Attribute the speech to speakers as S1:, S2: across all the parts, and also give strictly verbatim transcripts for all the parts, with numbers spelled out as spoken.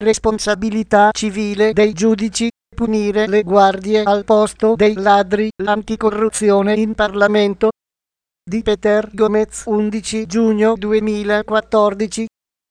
S1: responsabilità civile dei giudici, punire le guardie al posto dei ladri, l'anticorruzione in Parlamento. Di Peter Gomez, undici giugno duemilaquattordici.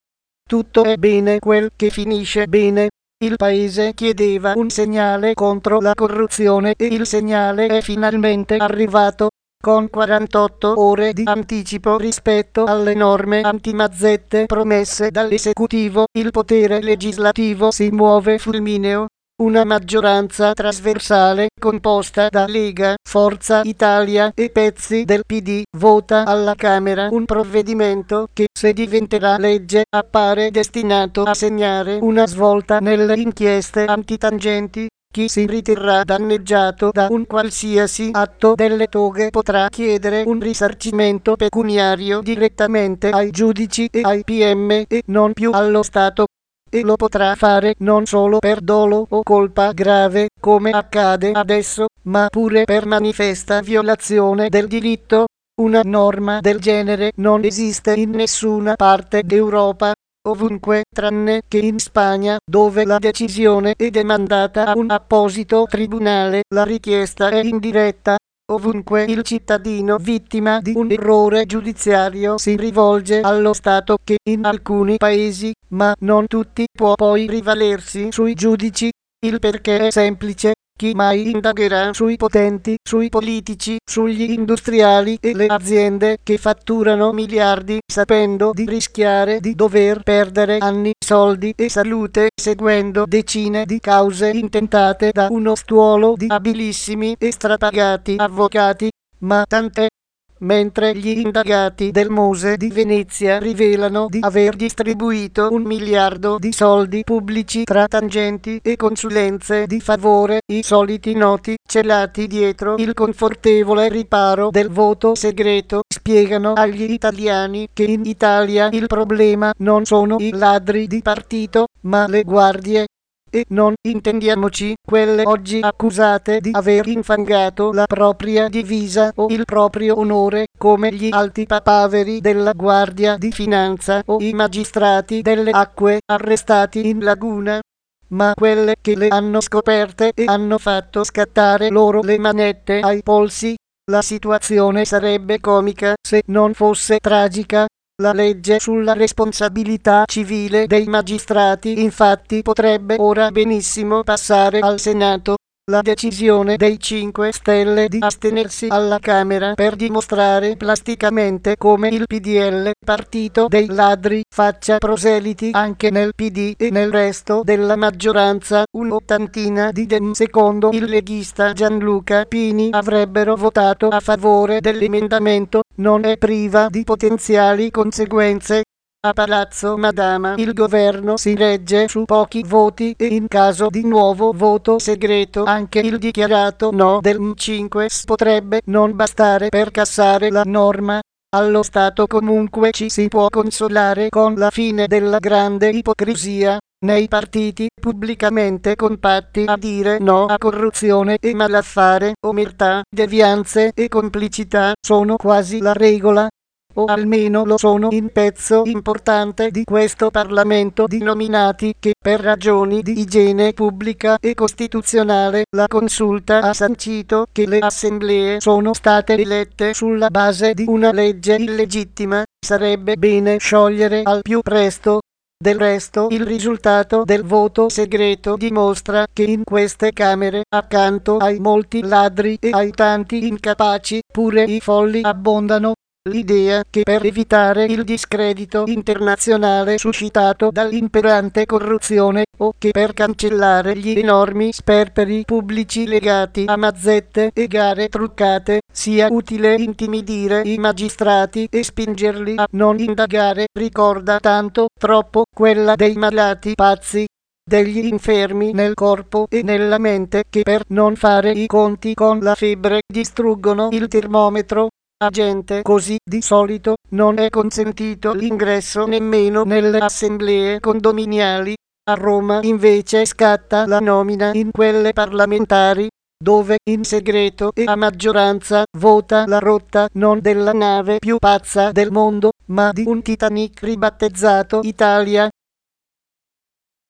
S1: Tutto è bene quel che finisce bene. Il paese chiedeva un segnale contro la corruzione e il segnale è finalmente arrivato. Con quarantotto ore di anticipo rispetto alle norme antimazzette promesse dall'esecutivo, il potere legislativo si muove fulmineo. Una maggioranza trasversale composta da Lega, Forza Italia e pezzi del P D vota alla Camera un provvedimento che, se diventerà legge, appare destinato a segnare una svolta nelle inchieste antitangenti. Chi si riterrà danneggiato da un qualsiasi atto delle toghe potrà chiedere un risarcimento pecuniario direttamente ai giudici e ai P M e non più allo Stato. E lo potrà fare non solo per dolo o colpa grave, come accade adesso, ma pure per manifesta violazione del diritto. Una norma del genere non esiste in nessuna parte d'Europa. Ovunque, tranne che in Spagna, dove la decisione è demandata a un apposito tribunale, la richiesta è indiretta. Ovunque il cittadino vittima di un errore giudiziario si rivolge allo Stato che in alcuni paesi, ma non tutti, può poi rivalersi sui giudici. Il perché è semplice. Chi mai indagherà sui potenti, sui politici, sugli industriali e le aziende che fatturano miliardi sapendo di rischiare di dover perdere anni, soldi e salute seguendo decine di cause intentate da uno stuolo di abilissimi e strapagati avvocati? Ma tant'è. Mentre gli indagati del Mose di Venezia rivelano di aver distribuito un miliardo di soldi pubblici tra tangenti e consulenze di favore, i soliti noti celati dietro il confortevole riparo del voto segreto spiegano agli italiani che in Italia il problema non sono i ladri di partito, ma le guardie. E non intendiamoci quelle oggi accusate di aver infangato la propria divisa o il proprio onore, come gli alti papaveri della Guardia di Finanza o i magistrati delle acque arrestati in laguna, ma quelle che le hanno scoperte e hanno fatto scattare loro le manette ai polsi. La situazione sarebbe comica se non fosse tragica. La legge sulla responsabilità civile dei magistrati infatti potrebbe ora benissimo passare al Senato. La decisione dei cinque Stelle di astenersi alla Camera per dimostrare plasticamente come il P D L, partito dei ladri, faccia proseliti anche nel P D e nel resto della maggioranza, un'ottantina di dem secondo il leghista Gianluca Pini avrebbero votato a favore dell'emendamento, non è priva di potenziali conseguenze. A Palazzo Madama il governo si regge su pochi voti e in caso di nuovo voto segreto anche il dichiarato no del M cinque S potrebbe non bastare per cassare la norma. Allo Stato comunque ci si può consolare con la fine della grande ipocrisia nei partiti pubblicamente compatti a dire no a corruzione e malaffare, omertà, devianze e complicità sono quasi la regola. O almeno lo sono in pezzo importante di questo Parlamento di nominati che, per ragioni di igiene pubblica e costituzionale, la Consulta ha sancito che le assemblee sono state elette sulla base di una legge illegittima. Sarebbe bene sciogliere al più presto. Del resto, il risultato del voto segreto dimostra che in queste Camere, accanto ai molti ladri e ai tanti incapaci, pure i folli abbondano. L'idea che per evitare il discredito internazionale suscitato dall'imperante corruzione o che per cancellare gli enormi sperperi pubblici legati a mazzette e gare truccate sia utile intimidire i magistrati e spingerli a non indagare ricorda tanto troppo quella dei malati pazzi, degli infermi nel corpo e nella mente che per non fare i conti con la febbre distruggono il termometro. A gente così di solito non è consentito l'ingresso nemmeno nelle assemblee condominiali. A Roma invece scatta la nomina in quelle parlamentari, dove in segreto e a maggioranza vota la rotta non della nave più pazza del mondo, ma di un Titanic ribattezzato Italia.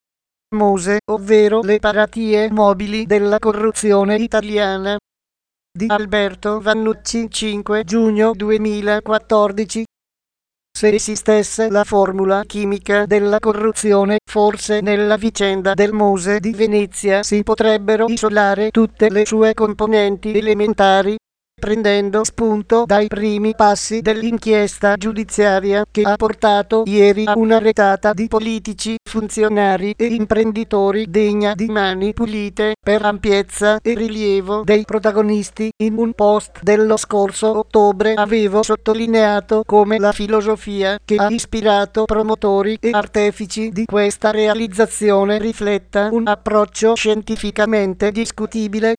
S1: MOSE, ovvero le paratie mobili della corruzione italiana, di Alberto Vannucci, cinque giugno duemilaquattordici. Se esistesse la formula chimica della corruzione, forse nella vicenda del MOSE di Venezia si potrebbero isolare tutte le sue componenti elementari, prendendo spunto dai primi passi dell'inchiesta giudiziaria che ha portato ieri a una retata di politici, funzionari e imprenditori degna di mani pulite per ampiezza e rilievo dei protagonisti. In un post dello scorso ottobre avevo sottolineato come la filosofia che ha ispirato promotori e artefici di questa realizzazione rifletta un approccio scientificamente discutibile.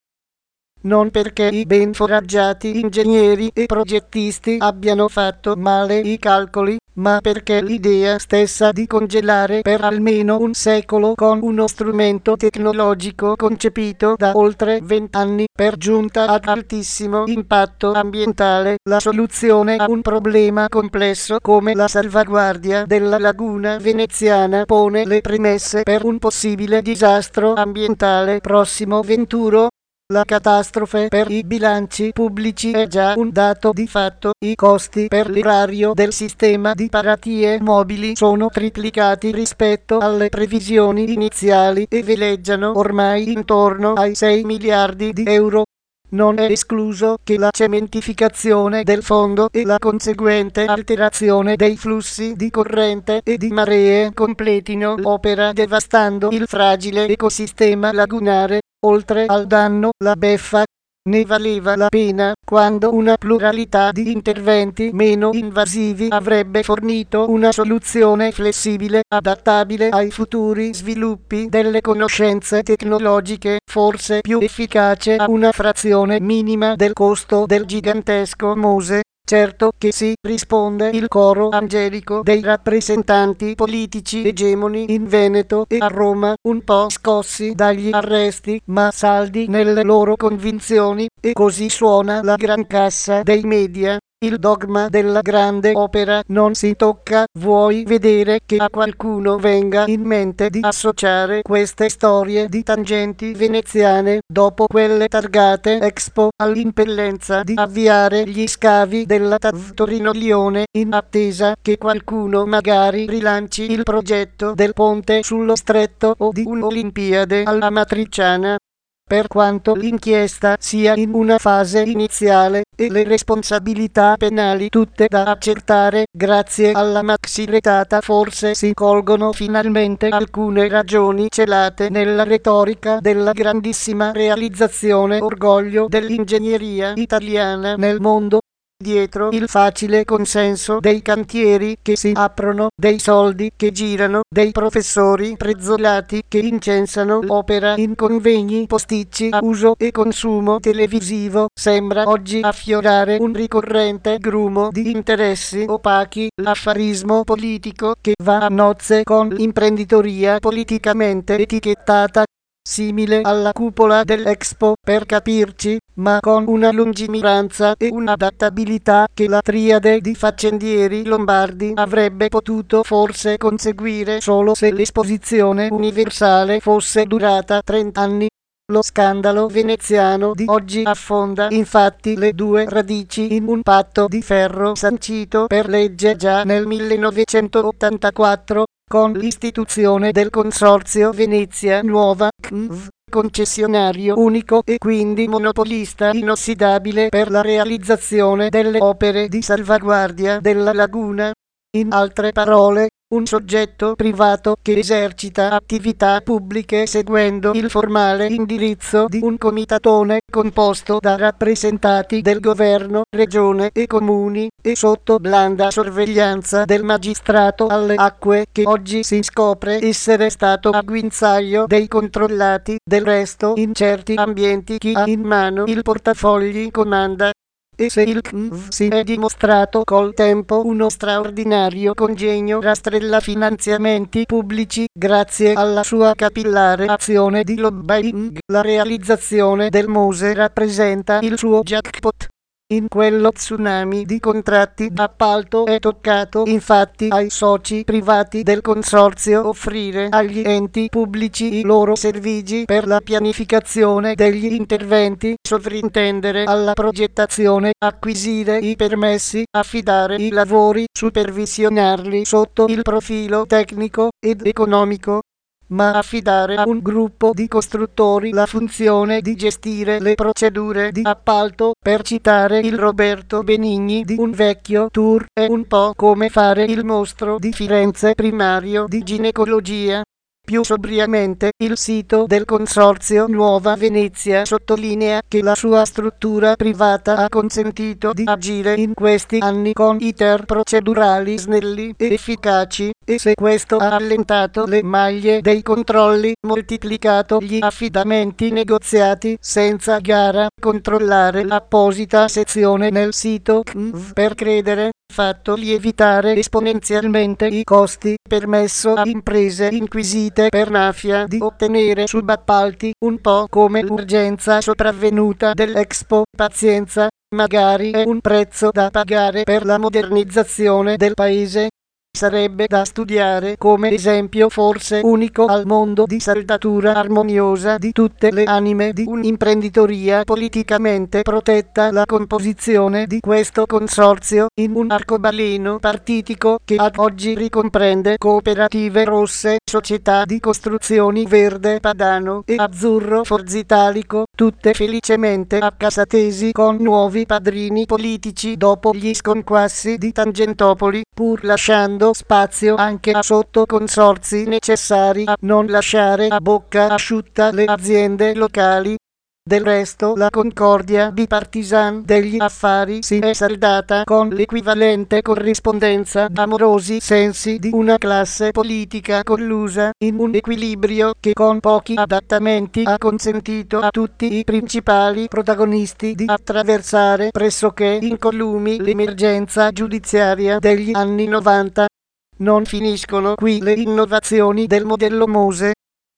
S1: Non perché i ben foraggiati ingegneri e progettisti abbiano fatto male i calcoli, ma perché l'idea stessa di congelare per almeno un secolo con uno strumento tecnologico concepito da oltre vent'anni, per giunta ad altissimo impatto ambientale, la soluzione a un problema complesso come la salvaguardia della laguna veneziana, pone le premesse per un possibile disastro ambientale prossimo venturo. La catastrofe per i bilanci pubblici è già un dato di fatto. I costi per l'erario del sistema di paratie mobili sono triplicati rispetto alle previsioni iniziali e veleggiano ormai intorno ai sei miliardi di euro. Non è escluso che la cementificazione del fondo e la conseguente alterazione dei flussi di corrente e di maree completino l'opera, devastando il fragile ecosistema lagunare. Oltre al danno, la beffa ne valeva la pena quando una pluralità di interventi meno invasivi avrebbe fornito una soluzione flessibile, adattabile ai futuri sviluppi delle conoscenze tecnologiche, forse più efficace a una frazione minima del costo del gigantesco MOSE. Certo che sì, risponde il coro angelico dei rappresentanti politici egemoni in Veneto e a Roma, un po' scossi dagli arresti, ma saldi nelle loro convinzioni, e così suona la gran cassa dei media. Il dogma della grande opera non si tocca. Vuoi vedere che a qualcuno venga in mente di associare queste storie di tangenti veneziane, dopo quelle targate Expo, all'impellenza di avviare gli scavi della T A V Torino-Lione, in attesa che qualcuno magari rilanci il progetto del ponte sullo stretto o di un'Olimpiade alla Matriciana? Per quanto l'inchiesta sia in una fase iniziale e le responsabilità penali tutte da accertare, grazie alla maxi retata forse si colgono finalmente alcune ragioni celate nella retorica della grandissima realizzazione, orgoglio dell'ingegneria italiana nel mondo. Dietro il facile consenso dei cantieri che si aprono, dei soldi che girano, dei professori prezzolati che incensano l'opera in convegni posticci a uso e consumo televisivo, sembra oggi affiorare un ricorrente grumo di interessi opachi, l'affarismo politico che va a nozze con l'imprenditoria politicamente etichettata, simile alla cupola dell'Expo, per capirci, ma con una lungimiranza e un'adattabilità che la triade di faccendieri lombardi avrebbe potuto forse conseguire solo se l'esposizione universale fosse durata trent'anni. Lo scandalo veneziano di oggi affonda infatti le due radici in un patto di ferro sancito per legge già nel millenovecentottantaquattro, con l'istituzione del Consorzio Venezia Nuova C N V, concessionario unico e quindi monopolista inossidabile per la realizzazione delle opere di salvaguardia della laguna. In altre parole, un soggetto privato che esercita attività pubbliche seguendo il formale indirizzo di un comitatone composto da rappresentanti del governo, regione e comuni, e sotto blanda sorveglianza del magistrato alle acque, che oggi si scopre essere stato a guinzaglio dei controllati. Del resto, in certi ambienti chi ha in mano il portafogli comanda. E se il C N V si è dimostrato col tempo uno straordinario congegno rastrella finanziamenti pubblici, grazie alla sua capillare azione di lobbying, la realizzazione del MOSE rappresenta il suo jackpot. In quello tsunami di contratti d'appalto è toccato infatti ai soci privati del consorzio offrire agli enti pubblici i loro servigi per la pianificazione degli interventi, sovrintendere alla progettazione, acquisire i permessi, affidare i lavori, supervisionarli sotto il profilo tecnico ed economico, ma affidare a un gruppo di costruttori la funzione di gestire le procedure di appalto, per citare il Roberto Benigni di Un vecchio tour, è un po' come fare il mostro di Firenze primario di ginecologia. Più sobriamente, il sito del Consorzio Nuova Venezia sottolinea che la sua struttura privata ha consentito di agire in questi anni con iter procedurali snelli e efficaci, e se questo ha allentato le maglie dei controlli, moltiplicato gli affidamenti negoziati senza gara, controllare l'apposita sezione nel sito C N V per credere, fatto lievitare esponenzialmente i costi, permesso a imprese inquisite per mafia di ottenere subappalti, un po' come l'urgenza sopravvenuta dell'Expo Pazienza, magari è un prezzo da pagare per la modernizzazione del paese. Sarebbe da studiare come esempio forse unico al mondo di saldatura armoniosa di tutte le anime di un'imprenditoria politicamente protetta la composizione di questo consorzio in un arcobaleno partitico che ad oggi ricomprende cooperative rosse, società di costruzioni verde padano e azzurro forzitalico, tutte felicemente accasatesi con nuovi padrini politici dopo gli sconquassi di Tangentopoli, pur lasciando spazio anche a sottoconsorzi necessari a non lasciare a bocca asciutta le aziende locali. Del resto la concordia bipartisan degli affari si è saldata con l'equivalente corrispondenza d'amorosi sensi di una classe politica collusa, in un equilibrio che con pochi adattamenti ha consentito a tutti i principali protagonisti di attraversare pressoché incolumi l'emergenza giudiziaria degli anni novanta. Non finiscono qui le innovazioni del modello Mose.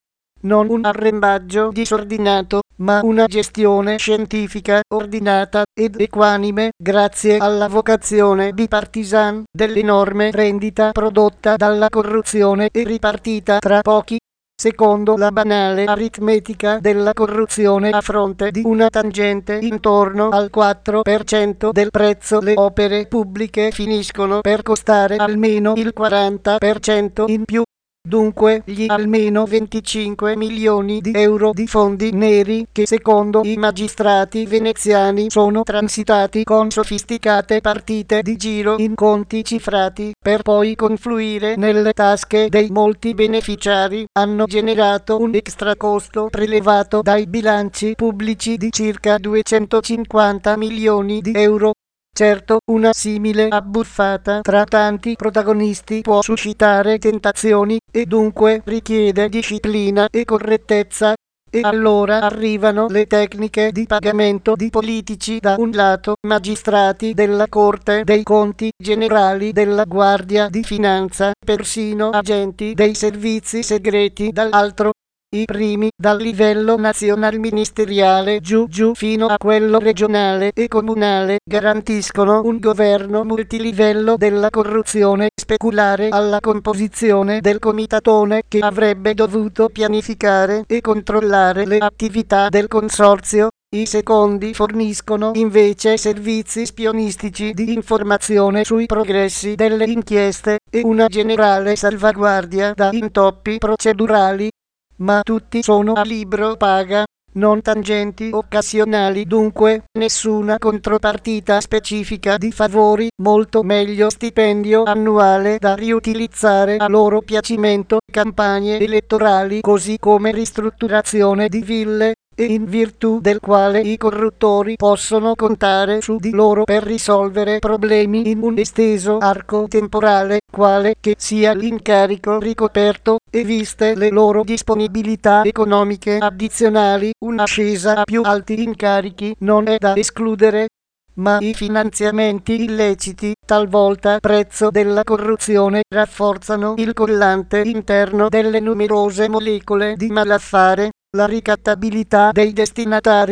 S1: Non un arrembaggio disordinato, ma una gestione scientifica, ordinata ed equanime, grazie alla vocazione bipartisan dell'enorme rendita prodotta dalla corruzione e ripartita tra pochi. Secondo la banale aritmetica della corruzione, a fronte di una tangente intorno al quattro per cento del prezzo, le opere pubbliche finiscono per costare almeno il quaranta per cento in più. Dunque gli almeno venticinque milioni di euro di fondi neri che secondo i magistrati veneziani sono transitati con sofisticate partite di giro in conti cifrati per poi confluire nelle tasche dei molti beneficiari, hanno generato un extracosto prelevato dai bilanci pubblici di circa duecentocinquanta milioni di euro. Certo, una simile abbuffata tra tanti protagonisti può suscitare tentazioni, e dunque richiede disciplina e correttezza. E allora arrivano le tecniche di pagamento di politici da un lato, magistrati della Corte dei Conti, generali della Guardia di Finanza, persino agenti dei servizi segreti dall'altro. I primi, dal livello nazional ministeriale giù giù fino a quello regionale e comunale, garantiscono un governo multilivello della corruzione speculare alla composizione del comitatone che avrebbe dovuto pianificare e controllare le attività del consorzio. I secondi forniscono invece servizi spionistici di informazione sui progressi delle inchieste e una generale salvaguardia da intoppi procedurali. Ma tutti sono a libro paga, non tangenti occasionali, dunque nessuna contropartita specifica di favori, molto meglio stipendio annuale da riutilizzare a loro piacimento, campagne elettorali così come ristrutturazione di ville, e in virtù del quale i corruttori possono contare su di loro per risolvere problemi in un esteso arco temporale, quale che sia l'incarico ricoperto, e viste le loro disponibilità economiche addizionali, un'ascesa a più alti incarichi non è da escludere. Ma i finanziamenti illeciti, talvolta prezzo della corruzione, rafforzano il collante interno delle numerose molecole di malaffare. La ricattabilità dei destinatari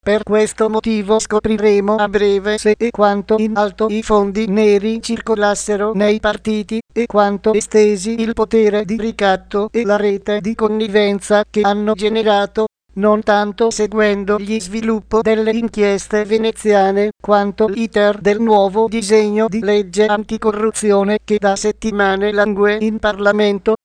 S1: Per questo motivo scopriremo a breve se e quanto in alto i fondi neri circolassero nei partiti e quanto estesi il potere di ricatto e la rete di connivenza che hanno generato, non tanto seguendo gli sviluppi delle inchieste veneziane, quanto l'iter del nuovo disegno di legge anticorruzione che da settimane langue in Parlamento.